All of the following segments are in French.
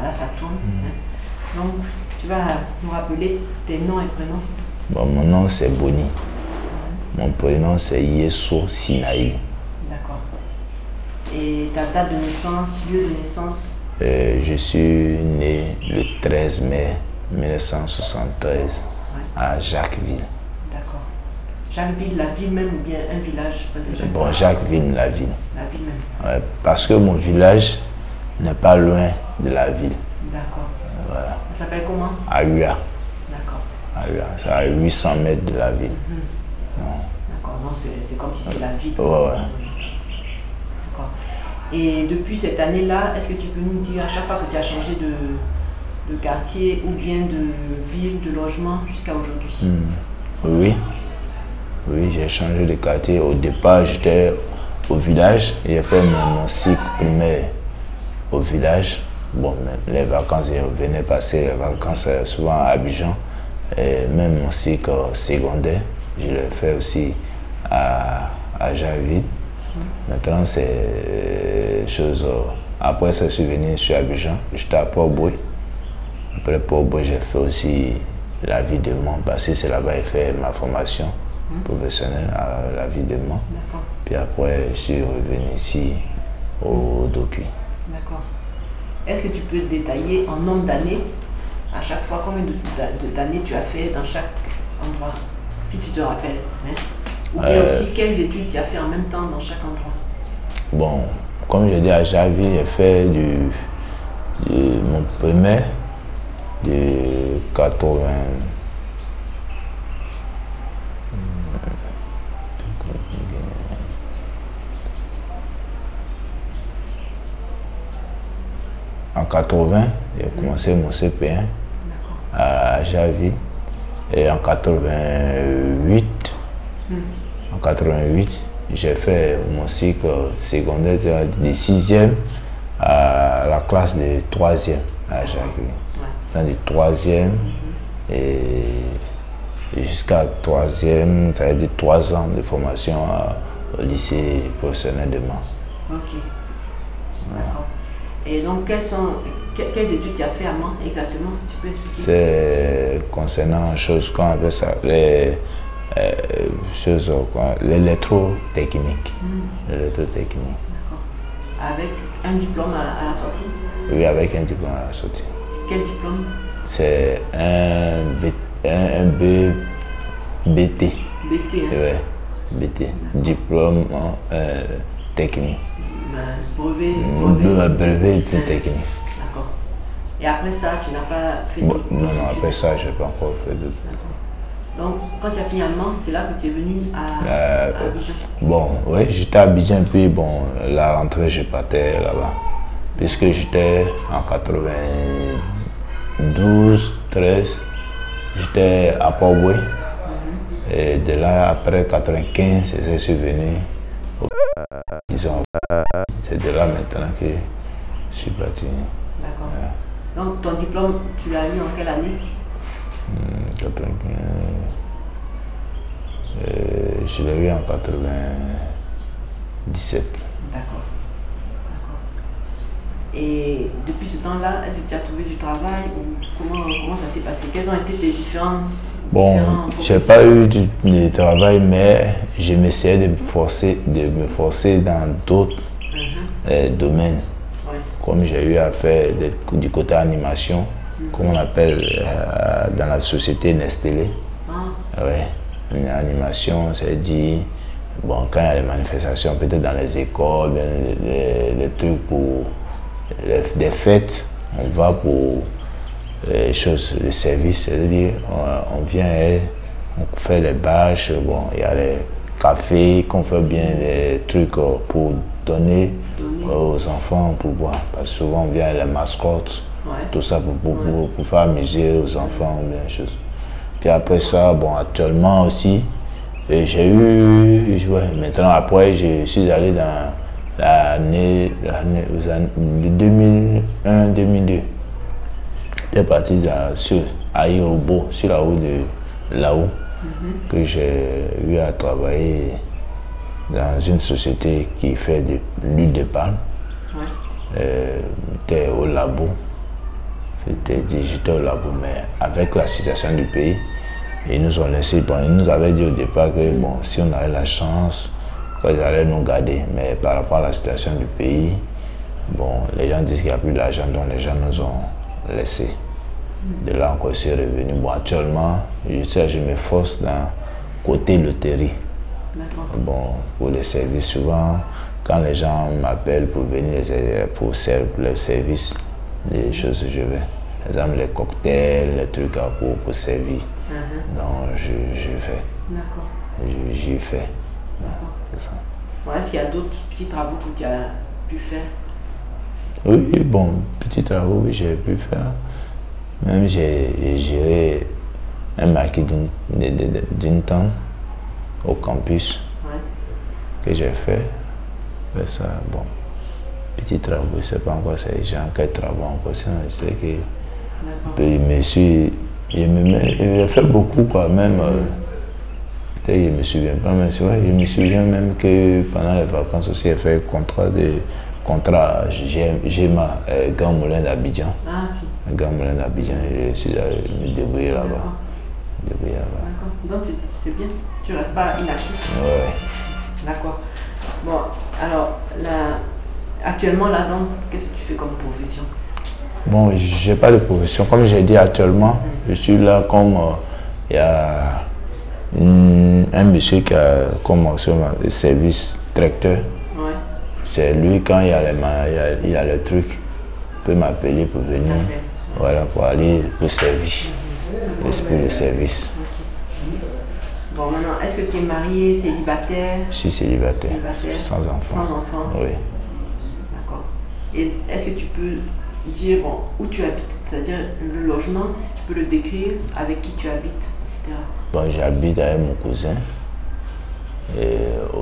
à la Saturne. Donc, tu vas nous rappeler tes noms et prénoms. Bon, mon nom c'est Boni. Mon prénom c'est Yeso Sinaï. D'accord. Et ta date de naissance, lieu de naissance? Je suis né le 13 mai 1973 à Jacquesville. D'accord. Jacquesville, la ville même ou bien un village près de Jacquesville? Bon, Jacquesville, la ville. La ville même. Ouais, parce que mon village n'est pas loin de la ville. D'accord. Voilà. Ça s'appelle comment? Aua. D'accord. Aua, c'est à 800 mètres de la ville. D'accord, donc c'est comme si c'est la ville. Ouais. D'accord. Et depuis cette année-là, est-ce que tu peux nous dire à chaque fois que tu as changé de quartier ou bien de ville, de logement jusqu'à aujourd'hui? Oui. Oui, j'ai changé de quartier. Au départ, j'étais au village. J'ai fait mon cycle primaire au village. Bon, les vacances, je venais passer les vacances souvent à Abidjan. Et même mon cycle secondaire, je l'ai fait aussi à Jacquesville. Maintenant, c'est chose. Après, je suis venu sur Abidjan. J'étais à Port-Boué. Après Port-Boué, j'ai fait aussi la vie de Mans, parce que c'est là-bas que j'ai fait ma formation professionnelle à la vie de Mans. Puis après, je suis revenu ici au Docu. D'accord. Est-ce que tu peux détailler en nombre d'années, à chaque fois, combien d'années tu as fait dans chaque endroit, si tu te rappelles, hein? Ou bien aussi, quelles études tu as fait en même temps dans chaque endroit? Bon, comme je dis à Jacquesville, j'ai fait mon primaire de 80. En 80, j'ai commencé mon CP1 à Jacquesville. Et en 88, j'ai fait mon cycle secondaire de 6e à la classe de 3e à Jacquesville. Dans le 3e et jusqu'à 3e, ça veut dire 3 ans de formation au lycée professionnel de Mans. Ok. D'accord. Et donc, quelles études tu as fait à Mans exactement? Tu peux expliquer? C'est concernant choses qu'on appelle ça, les choses, l'électrotechnique. L'électrotechnique. D'accord. Avec un diplôme à la sortie? Oui, avec un diplôme à la sortie. Quel diplôme? C'est un BT. BT, hein? Ouais, BT. Diplôme technique. Brevet technique. D'accord. Et après ça, tu n'as pas fait d'autres études? Non, après ça, je n'ai pas encore fait d'autres études. Donc, quand tu as fini allemand, c'est là que tu es venu à Abidjan? Bon, oui, j'étais à Abidjan, puis bon, la rentrée, je partais là-bas. Puisque j'étais en 92, 13, j'étais à Port-Boué. Et de là, après 95, je suis venu. Disons, c'est de là maintenant que je suis parti. D'accord. Donc, ton diplôme, tu l'as eu en quelle année? 95. Je l'ai eu en 97. D'accord. Et depuis ce temps-là, est-ce que tu as trouvé du travail ou comment ça s'est passé? Quels ont été tes différents... Bon, je n'ai pas eu de travail, mais je m'essayais de me forcer dans d'autres domaines. Comme j'ai eu à faire du côté animation, comme on appelle dans la société Nestlé. Ouais, une animation, c'est dit, bon, quand il y a des manifestations, peut-être dans les écoles, les trucs pour des fêtes, on va pour les choses, les services, c'est-à-dire on vient et on fait les bâches, bon, il y a les cafés, qu'on fait bien les trucs pour donner aux enfants pour boire. Parce que souvent on vient les mascottes, tout ça pour faire amuser aux enfants ou bien des choses. Puis après ça, bon, actuellement aussi, j'ai eu, maintenant après, je suis allé dans l'année 2001-2002. J'étais parti à Irobo, sur la route de là-haut, que j'ai eu à travailler dans une société qui fait de l'huile de palme. J'étais au labo. C'était digital là, mais avec la situation du pays, ils nous ont laissé. Bon, ils nous avaient dit au départ que bon, si on avait la chance, qu'ils allaient nous garder. Mais par rapport à la situation du pays, bon, les gens disent qu'il n'y a plus d'argent, donc les gens nous ont laissés. De là encore, c'est revenu. Bon, actuellement, je m'efforce dans côté loterie. Bon, pour les services, souvent, quand les gens m'appellent pour venir pour le service, les choses, je vais. Par exemple, les cocktails, les trucs pour servir. Donc, je fais. D'accord. J'y fais. C'est ça. Bon, est-ce qu'il y a d'autres petits travaux que tu as pu faire? Oui, bon, petits travaux, oui, j'ai pu faire. Même j'ai géré un marché d'une temps au campus que j'ai fait. Mais ça, bon, petits travaux, je ne sais pas encore c'est gens quels travaux encore. Sinon, je sais que il fait beaucoup quand même. Peut-être je ne me souviens pas, mais c'est vrai, je me souviens même que pendant les vacances aussi, j'ai fait contrat GEMA, Grand Moulin d'Abidjan. Ah, si. Grand Moulin d'Abidjan, je suis allé me débrouiller là-bas. D'accord. Donc, c'est bien, tu ne restes pas inactif. Oui. D'accord. Bon, alors, actuellement là-dedans, qu'est-ce que tu fais comme profession? Bon, je n'ai pas de profession. Comme j'ai dit actuellement, je suis là comme il y a un monsieur qui a commencé le service tracteur. Ouais. C'est lui, quand il a le truc, il peut m'appeler pour venir, voilà, pour aller pour service, l'esprit de service. Bon, maintenant, est-ce que tu es marié, célibataire? Je suis célibataire, sans enfant. Sans enfant? Oui. D'accord. Et est-ce que tu peux dire bon, où tu habites, c'est-à-dire le logement, si tu peux le décrire, avec qui tu habites, etc. Bon, j'habite avec mon cousin. Et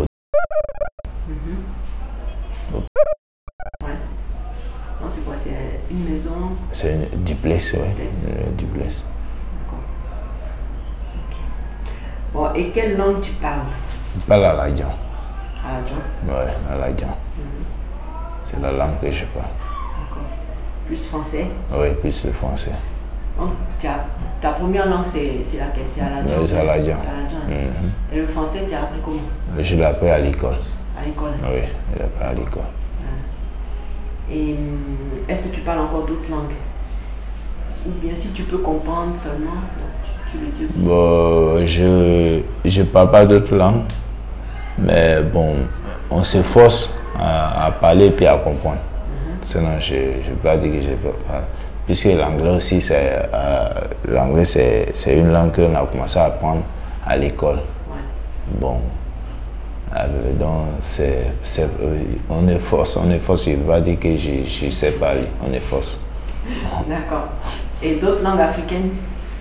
Ouais. Non, c'est quoi? C'est une maison? C'est une duplex, oui. Une duplex. D'accord. Ok. Bon, et quelle langue tu parles? Je parle à l'Adjan. À l'Adjan? Oui, à l'Adjan. C'est la langue que je parle. D'accord. Plus français? Oui, plus le français. Donc, ta première langue, c'est laquelle? C'est à l'Adjan? Oui, c'est à l'Adjan. Et le français, tu as appris comment? Je l'ai appris à l'école. À l'école? Oui, je l'ai appris à l'école. Et est-ce que tu parles encore d'autres langues? Ou bien si tu peux comprendre seulement, tu le dis aussi? Bon, je ne parle pas d'autres langues, mais bon, on s'efforce à parler et puis à comprendre. Sinon, je ne peux pas dire que je ne peux pas. Puisque l'anglais aussi, c'est une langue qu'on a commencé à apprendre à l'école. Bon, donc on efforce, je ne peux pas dire que je sais parler, on efforce. D'accord. Et d'autres langues africaines?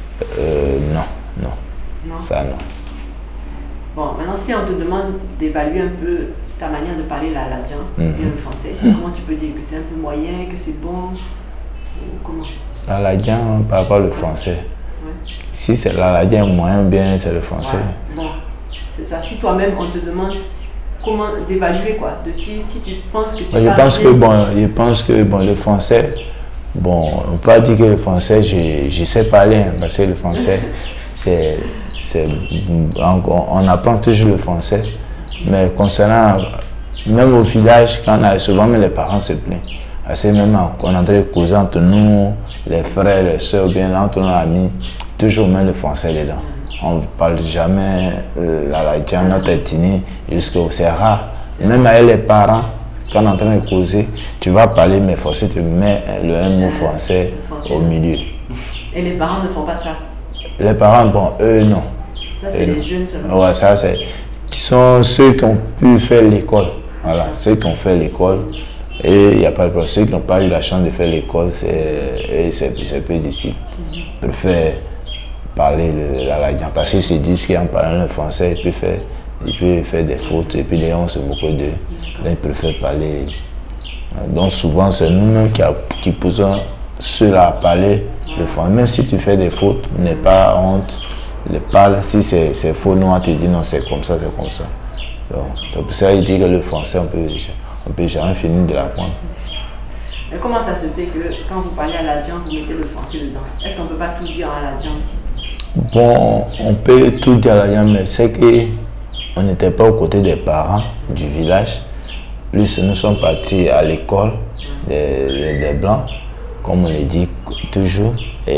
Non. Ça, non. Bon, maintenant, si on te demande d'évaluer un peu ta manière de parler l'Aladjan, bien le français, comment tu peux dire que c'est un peu moyen, que c'est bon? Comment? L'Aladjan par rapport au français. Si c'est l'Aladjan moyen, bien c'est le français. Bon, c'est ça. Si toi-même on te demande comment d'évaluer quoi, de dire si tu penses que tu je pense que le français, bon, on peut pas dire que le français, je sais parler, hein, parce que le français, on apprend toujours le français, mais concernant, même au village, quand on a souvent, les parents se plaignent. Parce que même on est en train de causer entre nous, les frères, les soeurs, bien entre nos amis, toujours même le français dedans. On ne parle jamais l'Aladjan, notre ethnie, jusqu'au c'est rare. Même avec les parents, quand on est en train de causer, tu vas parler, mais forcément tu mets le mot français au milieu. Et les parents ne font pas ça? Les parents, bon, eux non. Ça c'est les jeunes seulement? Ouais, ça c'est. Qui sont ceux qui ont pu faire l'école. Voilà, ceux qui ont fait l'école. Et il n'y a pas de problème. Ceux qui n'ont pas eu la chance de faire l'école, c'est peu difficile. Ils préfèrent parler l'Aladjan. Parce qu'ils se disent qu'en parlant le français, ils peuvent faire des fautes. Et puis les gens se moquent d'eux. Là, ils préfèrent parler. Donc souvent, c'est nous-mêmes qui poussons ceux-là à parler le français. Même si tu fais des fautes, n'aie pas honte. Parle. Si c'est faux, nous, on te dit non, c'est comme ça, c'est comme ça. C'est pour ça qu'il dit que le français, on peut jamais finir de l'apprendre. Mais comment ça se fait que quand vous parlez à l'Adjan, vous mettez le français dedans? Est-ce qu'on ne peut pas tout dire à l'Adjan aussi? Bon, on peut tout dire à l'Adjan, mais c'est qu'on n'était pas aux côtés des parents du village. Plus nous sommes partis à l'école des Blancs, comme on le dit toujours.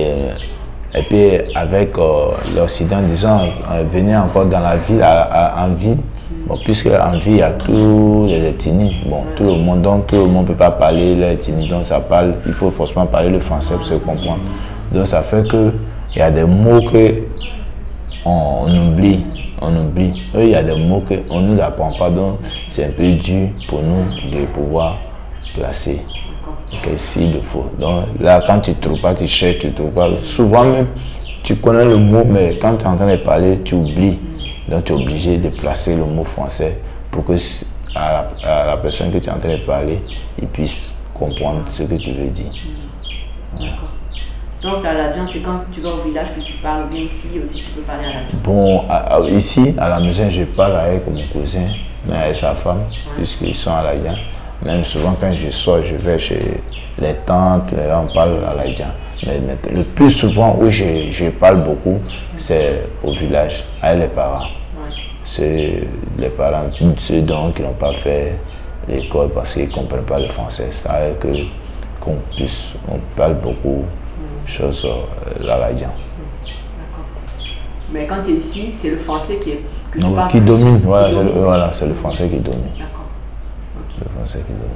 Et puis avec l'Occident, disons, venir encore dans la ville, en ville. Bon, puisque en ville, il y a tous les ethnies. Bon, tout le monde, donc tout le monde ne peut pas parler l'ethnie. Donc ça parle, il faut forcément parler le français pour se comprendre. Donc ça fait que il y a des mots que on oublie. Eux, il y a des mots qu'on ne nous apprend pas. Donc c'est un peu dur pour nous de pouvoir placer. S'il le faut. Donc là, quand tu ne trouves pas, tu cherches, tu ne trouves pas. Souvent même, tu connais le mot, mais quand tu es en train de parler, tu oublies. Donc tu es obligé de placer le mot français pour que à la personne que tu es en train de parler, il puisse comprendre ce que tu veux dire. D'accord. Donc à l'Adjan, c'est quand tu vas au village que tu parles, ou bien ici aussi tu peux parler à l'Adjan? Bon, ici, à la maison, je parle avec mon cousin, mais avec sa femme, puisqu'ils sont à l'Adjan. Même souvent quand je sors, je vais chez les tantes, on parle à l'Adjan. Mais le plus souvent où je parle beaucoup, c'est au village, avec les parents. C'est les parents, ceux donc qui n'ont pas fait l'école parce qu'ils ne comprennent pas le français. Ça veut dire qu'on parle beaucoup de choses à l'Adjan. D'accord. Mais quand tu es ici, c'est le français que tu parles qui domine, voilà, c'est le français qui domine. D'accord. Le français qui domine.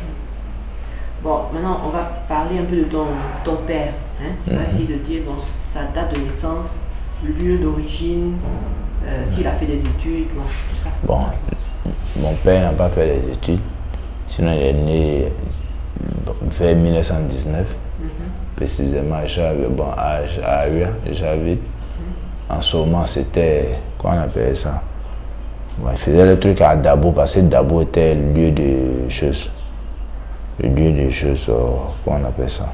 Bon, maintenant, on va parler un peu de ton père. Hein? Tu vas essayer de dire bon, sa date de naissance, le lieu d'origine, s'il a fait des études, bon, tout ça. Bon, mon père n'a pas fait des études. Sinon, il est né vers 1919. Précisément, à Ua, j'habite. En ce moment, c'était, comment on appelle ça? Bon, il faisait le truc à Dabo, parce que Dabo était le lieu de choses. Le lieu de choses, comment on appelle ça?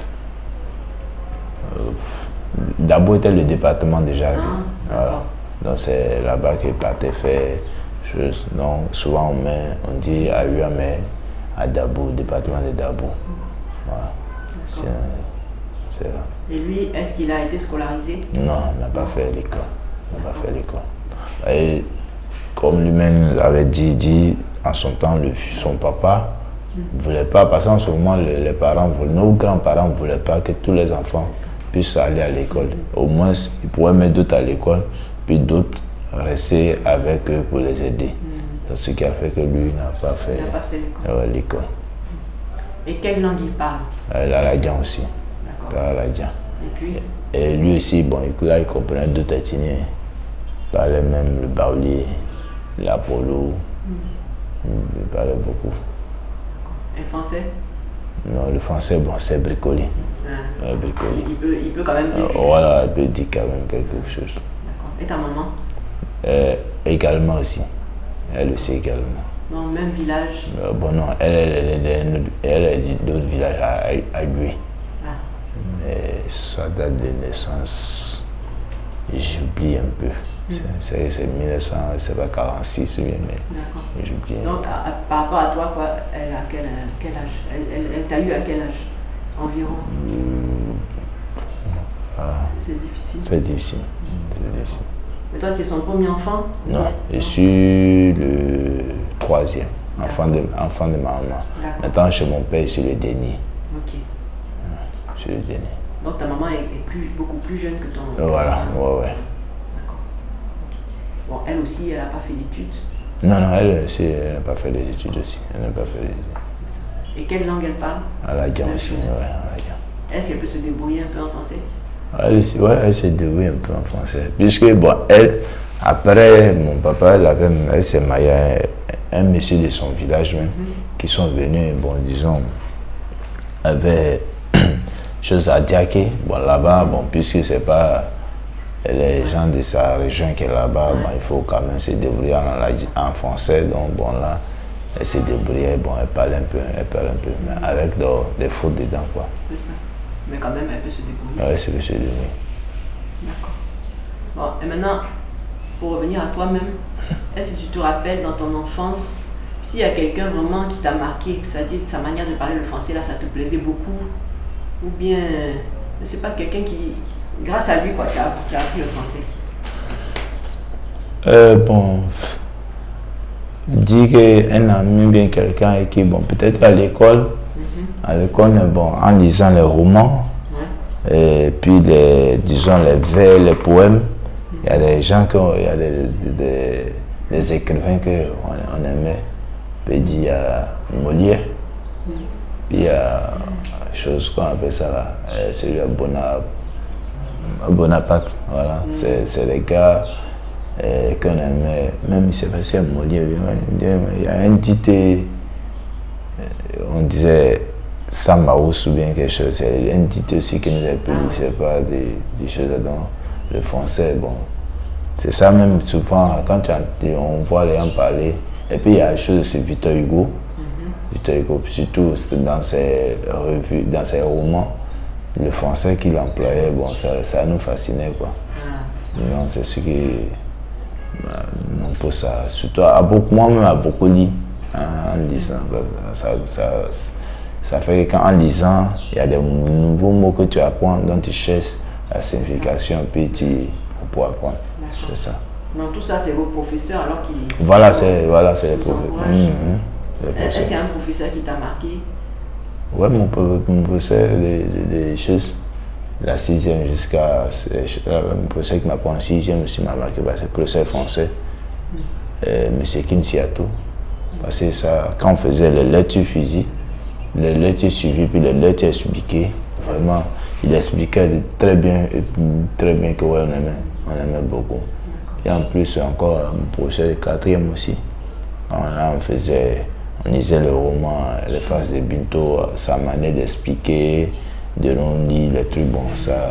Dabo était le département déjà. Voilà. Donc c'est là-bas qu'il partait faire choses. Donc souvent on dit à Ua, mais à Dabo, département de Dabo. Voilà. C'est là. Et lui, est-ce qu'il a été scolarisé? Non, il n'a pas fait l'école. Il n'a pas fait l'école. Et comme lui-même l'avait dit en son temps, son papa ne voulait pas, parce qu'en ce moment, les parents, nos grands-parents ne voulaient pas que tous les enfants puissent aller à l'école. Au moins, ils pourraient mettre d'autres à l'école, puis d'autres rester avec eux pour les aider. Donc, ce qui a fait que lui n'a pas fait l'école. Et quelle langue il parle? L'Adjan aussi. D'accord. Et puis? Et lui aussi, bon, là, il comprenait d'autres ethnies. Il parlait même le baouli, l'apollo. Il parlait beaucoup. Et français? Non, le français, bon, c'est bricolé. Bricolé. Il peut quand même dire quelque chose. Voilà, il peut dire quand même quelque chose. D'accord. Et ta maman? Également aussi. Elle aussi également. Non, même village? Bon, non, elle est d'autres villages à Gui. Mais sa date de naissance, j'oublie un peu. C'est 1946, oui, mais j'oublie. Donc, par rapport à toi, quoi, elle a quel âge? Elle t'a eu à quel âge environ? C'est difficile. C'est difficile. Mais toi, tu es son premier enfant? Non, je suis le troisième, enfant de ma maman. Maintenant, chez mon père, je suis le dernier. Ok. Je suis le dernier. Donc ta maman est beaucoup plus jeune que ton Voilà, papa. ouais. D'accord. Bon, elle aussi, elle n'a pas fait d'études? Non, elle aussi, elle n'a pas fait des études aussi. Elle n'a pas fait des études. Et quelle langue elle parle? À l'Adjan aussi, ouais, à l'Adjan. Est-ce qu'elle peut se débrouiller un peu en français? Elle se débrouille un peu en français. Puisque, bon, elle, après, mon papa, elle s'est mariée à un monsieur de son village même, qui sont venus, bon, disons, avec chose à Diaké. Bon, là-bas, bon, puisque c'est pas les gens de sa région qui est là-bas, bon, il faut quand même se débrouiller en français. Donc, bon, là, elle se débrouille, bon, elle parle un peu, mais avec des fautes dedans, quoi. C'est ça. Mais quand même, elle peut se débrouiller. Oui, elle peut se débrouiller. D'accord. Bon, et maintenant, pour revenir à toi-même, est-ce que tu te rappelles dans ton enfance, s'il y a quelqu'un vraiment qui t'a marqué, c'est-à-dire sa manière de parler le français, là, ça te plaisait beaucoup, ou bien, je ne sais pas, quelqu'un qui, grâce à lui, quoi, tu as appris le français. Bon, dire qu'un ami, bien quelqu'un qui, bon, peut-être à l'école, bon, en lisant les romans, et puis disons les vers, les poèmes, il y a des gens il y a des écrivains qu'on aimait. Puis il y a Molière, puis il y a chose qu'on appelle ça là, celui à Bonaparte, voilà, c'est les gars qu'on aimait, même si c'est passé à Molière, il y a un dit, on disait Samaous ou bien quelque chose, il y a un dit aussi qui nous a plu, c'est pas des choses dans le français, bon. C'est ça même, souvent, quand on voit les gens parler, et puis il y a une chose, c'est Victor Hugo. Victor Hugo, surtout dans ses revues, dans ses romans, le français qu'il employait, bon, ça nous fascinait, quoi. C'est ce qui on peut ça, surtout moi-même à beaucoup lire, en lisant, ça fait qu'en lisant, il y a des nouveaux mots que tu apprends, dont tu cherches la signification, puis pour apprendre. C'est ça. Donc tout ça, c'est vos professeurs alors qu'ils... Voilà, c'est les professeurs. Est-ce qu'il y a un professeur qui t'a marqué? Oui, mon professeur, des choses, la 6e jusqu'à... Mon professeur qui m'apprend en 6e aussi m'a marqué, c'est le professeur français, M. Kinsiato. Parce que ça, quand on faisait les lectures physiques, les lectures suivies, puis les lectures expliquées, vraiment, il expliquait très bien que ouais, on aimait beaucoup. Et en plus, encore mon professeur de 4e aussi. On lisait le roman, les faces de Binto, sa manière d'expliquer, de nous lire les trucs, bon,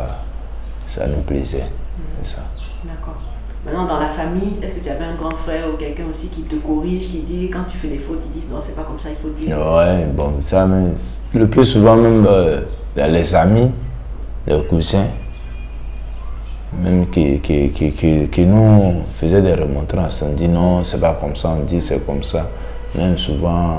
ça nous plaisait. C'est ça. D'accord. Maintenant, dans la famille, est-ce que tu avais un grand frère ou quelqu'un aussi qui te corrige, qui dit, quand tu fais des fautes, ils disent non, c'est pas comme ça, il faut dire? Ouais, bon, ça, même, le plus souvent, même les amis, les cousins, même qui nous faisaient des remontrances, on dit non, c'est pas comme ça, on dit c'est comme ça. Même souvent,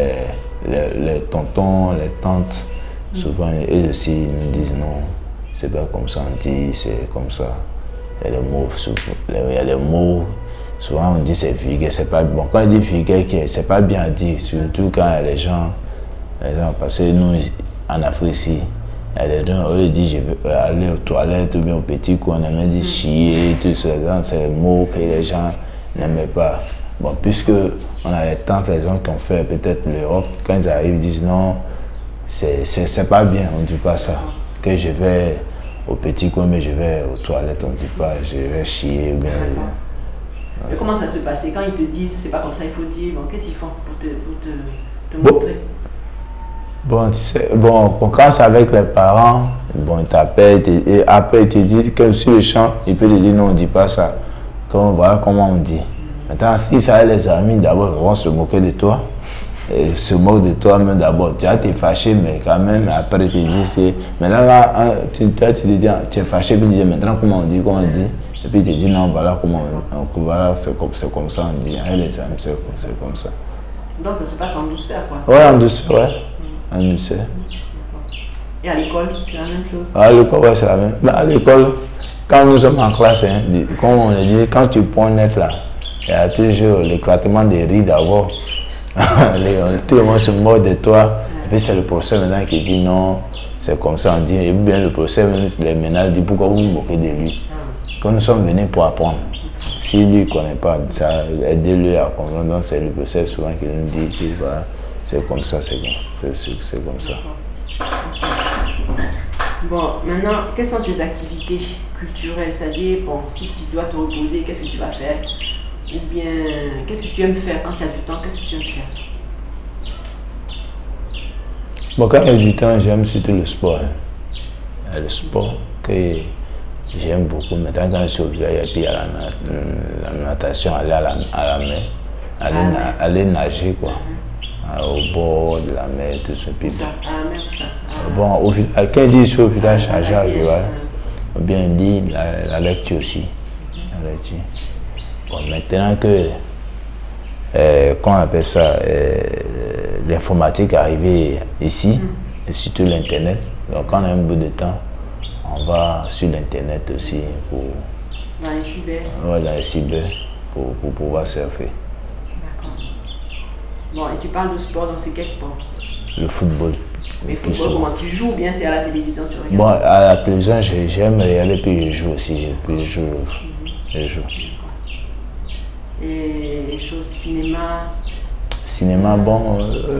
les tontons, les tantes, souvent, eux aussi nous disent non, c'est pas comme ça, on dit c'est comme ça. Il y a des mots, souvent on dit c'est vulgaire, c'est pas bon. Quand on dit vulgaire, c'est pas bien à dire, surtout quand il y a les gens, parce que nous, en Afrique ici, il y a des gens, eux ils disent je veux aller aux toilettes ou bien au petit coin, on aime dire chier, tout ça, c'est des mots que les gens n'aimaient pas. Bon, puisque on a les tantes, les gens qui ont fait peut-être l'Europe, quand ils arrivent, ils disent non, c'est pas bien, on ne dit pas ça. Que je vais au petit coin, mais je vais aux toilettes, on ne dit pas, je vais chier. Bien, et comment ça se passe? Quand ils te disent c'est pas comme ça, il faut dire, bon, qu'est-ce qu'ils font pour te montrer? Bon, tu sais, bon, quand c'est avec les parents, bon, ils t'appellent et après ils te disent que sur le champ, ils peuvent te dire non, on ne dit pas ça. Voilà comment on dit. Maintenant, si ça a les amis, d'abord, ils vont se moquer de toi. Et se moquent de toi même d'abord. Tu es fâché, mais quand même, après, tu te dis, mais là, tu te dis, tu es fâché, puis tu dis, maintenant, comment on dit, Et puis tu te dis, non, voilà, voilà, c'est comme ça, on dit. Et les amis, c'est comme ça. Donc, ça se passe en douceur, quoi? Ouais, en douceur, ouais. En douceur. Et à l'école, c'est la même chose? À l'école, ouais, c'est la même. Mais à l'école, quand nous sommes en classe, hein, comme on le dit, quand tu prends net là, il y a toujours l'éclatement des rires d'abord. Tout le monde se moque de toi. Et puis c'est le professeur maintenant qui dit non, c'est comme ça, on dit. Et bien le professeur même les ménages dit pourquoi vous vous moquez de lui. Quand nous sommes venus pour apprendre, si lui ne connaît pas, ça aidez-le à comprendre. Donc c'est le professeur souvent qui nous dit voilà, c'est comme ça, c'est comme ça. Bon, maintenant, quelles sont tes activités culturelles? C'est-à-dire, bon, si tu dois te reposer, qu'est-ce que tu vas faire? Ou bien, qu'est-ce que tu aimes faire quand tu as du temps? Qu'est-ce que tu aimes faire? Bon, quand il y a du temps, j'aime surtout le sport. Hein. Le sport que j'aime beaucoup. Maintenant, quand je suis au village, il y a la natation, aller à la mer, aller nager, quoi. Au bord de la mer, tout ce puis bon, au village, quand je dis je suis au village, ou bien lire la lecture aussi. La lecture. Bon, maintenant que qu'on appelle ça, l'informatique arrivée ici, et surtout l'Internet. Donc quand on a un bout de temps, on va sur l'Internet aussi pour... Dans les cyber. Ouais, dans les cyber, pour pouvoir surfer. D'accord. Bon, et tu parles de sport, donc c'est quel sport? Le football. Mais football, comment tu joues ou bien c'est à la télévision tu regardes? Bon, à la télévision, j'aime regarder, puis je joue aussi. Puis je joue. Et choses cinéma? Cinéma, bon,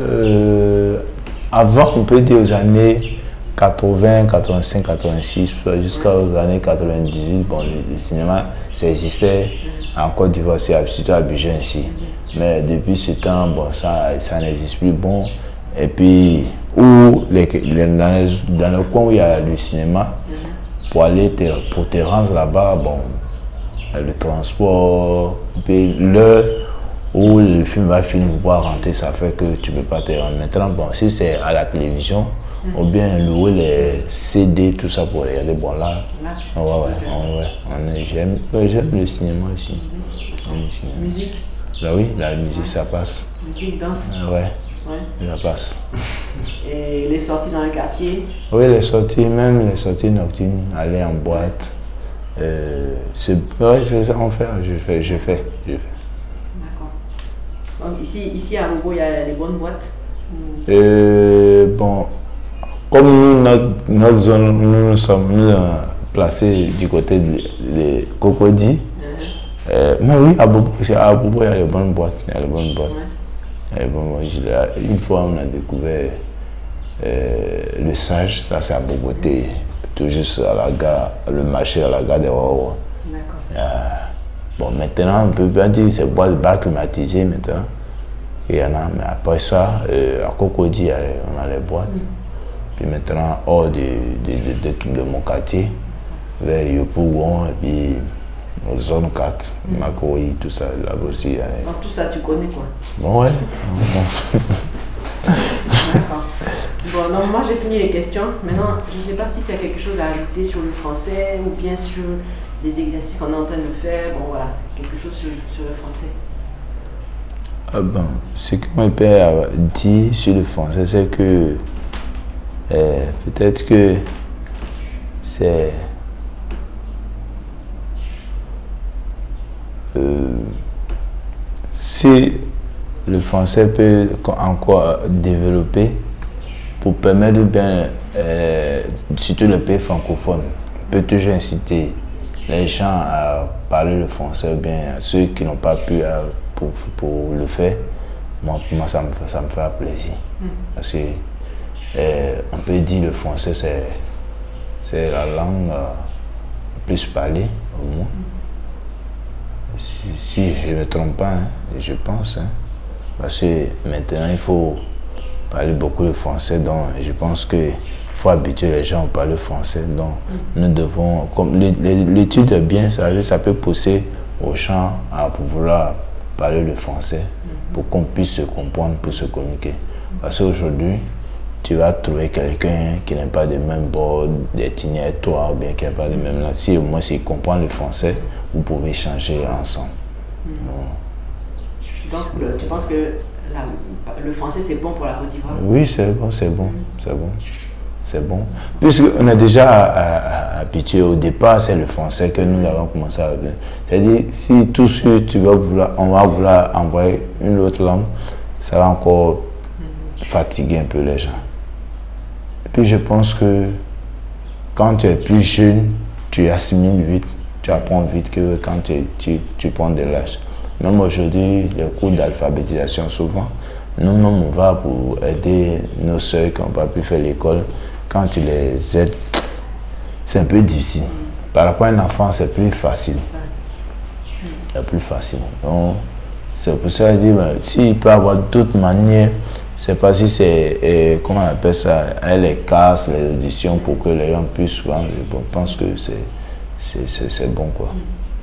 avant, on peut dire aux années 80, 85, 86, jusqu'aux années 98, bon, le cinéma, ça existait en Côte d'Ivoire, surtout à Abidjan ici. Mais depuis ce temps, bon, ça n'existe plus. Bon, et puis, dans le coin où il y a le cinéma, pour te rendre là-bas, bon, le transport, puis l'heure où le film va finir pour pouvoir rentrer, ça fait que tu ne peux pas te rendre. Maintenant, bon, si c'est à la télévision, ou bien louer les CD, tout ça pour regarder, bon là, j'aime le cinéma aussi. Musique? Bah oui, la musique, ça passe. Musique, danse? Ouais, ça passe. Et les sorties dans le quartier? Oui, même les sorties nocturnes, aller en boîte. C'est ça qu'on fait, je fais. D'accord. Donc ici à Robo, il y a les bonnes boîtes? Bon, comme nous, notre zone, nous sommes placés du côté des Cocody. Mais oui, à Bobo, il y a les bonnes boîtes. Une fois, on a découvert le Sage, ça c'est à Bogoté, tout juste à la gare, le marché à la gare des Rois. Bon, maintenant, on peut pas dire que c'est boîte bas climatisée maintenant. Il y en a, mais après ça, à Cocody, on a les boîtes. Puis maintenant, hors de mon quartier, vers Yopougon et puis zone 4, Makori, tout ça, là aussi. Donc tout ça, tu connais quoi? Bon, ouais. D'accord. Bon, donc moi j'ai fini les questions. Maintenant, je ne sais pas si tu as quelque chose à ajouter sur le français ou bien sur les exercices qu'on est en train de faire. Bon, voilà, quelque chose sur le français. Bon, ce que mon père a dit sur le français, c'est que peut-être que c'est si le français peut encore développer pour permettre bien, surtout le pays francophone, peut toujours inciter les gens à parler le français, ou bien ceux qui n'ont pas pu pour le faire. Moi, ça me fait plaisir. Parce que on peut dire le français, c'est la langue plus parlée au moins. Si je ne me trompe pas, je pense. Parce que maintenant, il faut parler beaucoup le français. Donc, je pense qu'il faut habituer les gens à parler français. Donc, nous devons, comme l'étude est bien, ça peut pousser aux gens à vouloir parler le français pour qu'on puisse se comprendre, pour se communiquer. Parce qu'aujourd'hui, tu vas trouver quelqu'un qui n'a pas de même bord d'ethnie que toi, ou bien qui n'a pas de même langue. Si au moins s'il comprend le français, vous pouvez échanger ensemble. Donc, tu penses que le français c'est bon pour la Côte d'Ivoire? Oui, c'est bon. Puisqu'on est déjà habitué au départ, c'est le français que nous avons commencé à apprendre. C'est-à-dire, si tout de suite on va vouloir envoyer une autre langue, ça va encore fatiguer un peu les gens. Et puis je pense que quand tu es plus jeune, tu assimiles vite, tu apprends vite que quand tu prends de l'âge. Même aujourd'hui, les cours d'alphabétisation, souvent, nous-mêmes, on va pour aider nos soeurs qui n'ont pas pu faire l'école. Quand tu les aides, c'est un peu difficile. Par rapport à un enfant, c'est plus facile. C'est plus facile. Donc, c'est pour ça que je dis, s'il peut avoir d'autres manières, c'est pas si c'est, comment on appelle ça, les casses, les auditions pour que les gens puissent voir. Je pense que c'est bon, quoi.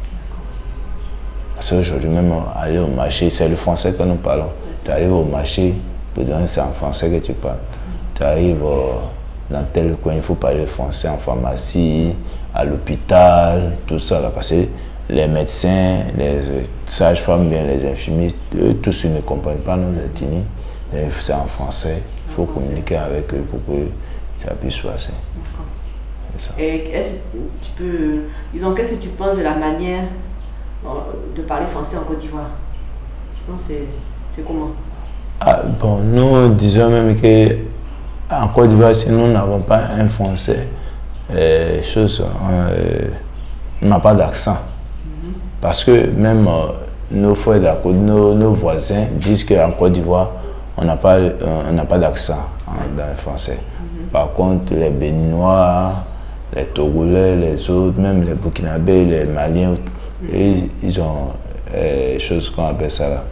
Parce qu'aujourd'hui, même aller au marché, c'est le français que nous parlons. Tu arrives au marché, c'est en français que tu parles. Tu arrives dans tel coin, il faut parler français en pharmacie, à l'hôpital, tout ça. Là, parce que les médecins, les sages-femmes, bien les infirmiers, eux tous ils ne comprennent pas nos ethnies. C'est en français. Il faut communiquer avec eux pour que ça puisse passer. Et est-ce que tu peux, disons, qu'est-ce que tu penses de la manière de parler français en Côte d'Ivoire? Tu penses c'est comment? Ah, bon, nous disons même que en Côte d'Ivoire, si nous n'avons pas un français, on n'a pas d'accent. Parce que même nos frères nos voisins disent qu'en Côte d'Ivoire, on n'a pas d'accent dans le français. Par contre, les Béninois, les Togolais, les autres, même les Burkinabés, les Maliens, ils ont des choses qu'on appelle ça là.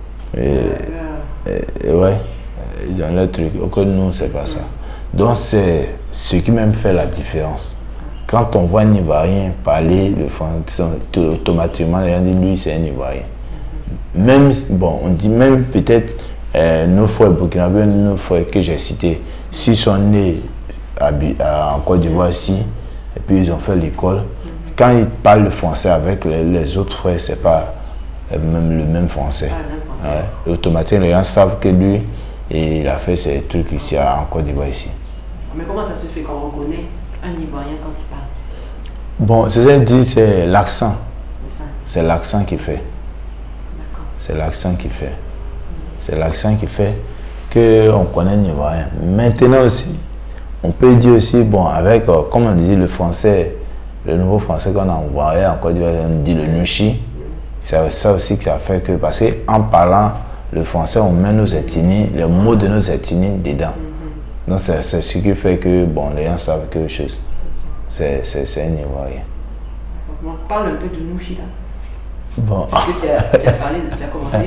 Ouais, ils ont leur truc. Que nous, c'est pas ça. Donc, c'est ce qui même fait la différence. Quand on voit un Ivoirien parler le français, automatiquement, les gens disent lui, c'est un Ivoirien. Même, bon, on dit même peut-être nos frères burkinabés, nos frères que j'ai cités, s'ils sont nés en Côte d'Ivoire ici, et puis ils ont fait l'école, quand ils parlent le français avec les autres frères, c'est pas même le même français. Ouais. Et automatiquement, les gens savent que lui, il a fait ces trucs ici en Côte d'Ivoire ici. Mais comment ça se fait qu'on reconnaît un Ivoirien quand il parle? Bon, c'est ça que je dis, c'est l'accent. C'est l'accent qui fait. C'est l'accent qui fait. C'est l'accent qui fait qu'on connaît un Ivoirien. Maintenant aussi, on peut dire aussi, bon, avec, comme on dit, le français, le nouveau français qu'on a envoyé en Côte d'Ivoire, on dit le nushi. C'est ça aussi qui a fait que, parce qu'en parlant le français, on met nos ethnies, les mots de nos ethnies dedans. Donc c'est ce qui fait que, bon, les gens savent quelque chose. C'est un Ivoirien. Bon, parle un peu de Nushi là. Bon. Parce que tu as parlé, tu as commencé.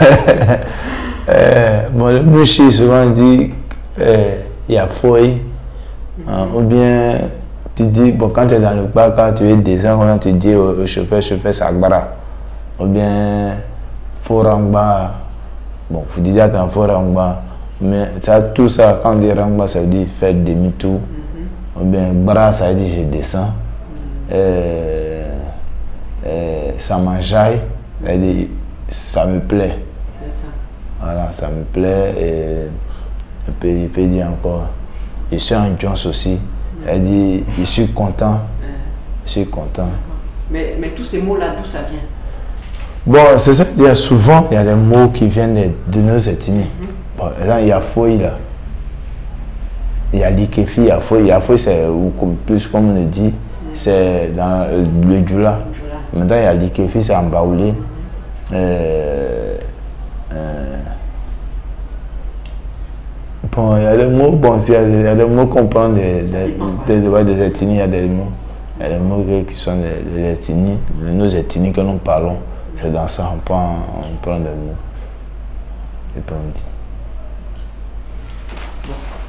Bon, le Nushi, souvent dit, il y a fouille. Ou bien, tu dis, bon, quand tu es dans le bar, quand tu es descendre, on te dit au chauffeur, Sagbara. Ou bien, Forangba. Bon, vous dites attends, Forangba. Mais ça, tout ça, quand on dit Rangba, ça veut dire faire demi-tour. Ou bien, Bra, ça veut dire je descends. Samanjaï, ça veut dire ça me plaît. Voilà, ça me plaît. Et il peut dire encore, je suis en Jones aussi. Elle dit, je suis content. Je suis content. Mais tous ces mots-là, d'où ça vient? Bon, c'est ça, il y a souvent, il y a des mots qui viennent de nos ethnies. Bon, il y a fouille là. Il y a l'ikefi, il y a fouille. Il y a fouille, c'est plus comme on le dit, c'est dans le djoula. Maintenant, il y a l'ikefi, c'est en baoulé. Bon, il y a des mots, bon, il y a des mots qu'on prend des ethnies, il y a des mots. Il y a des mots qui sont des ethnies, nos ethnies que nous parlons. C'est dans ça, on prend des mots. Et puis on dit. Bon.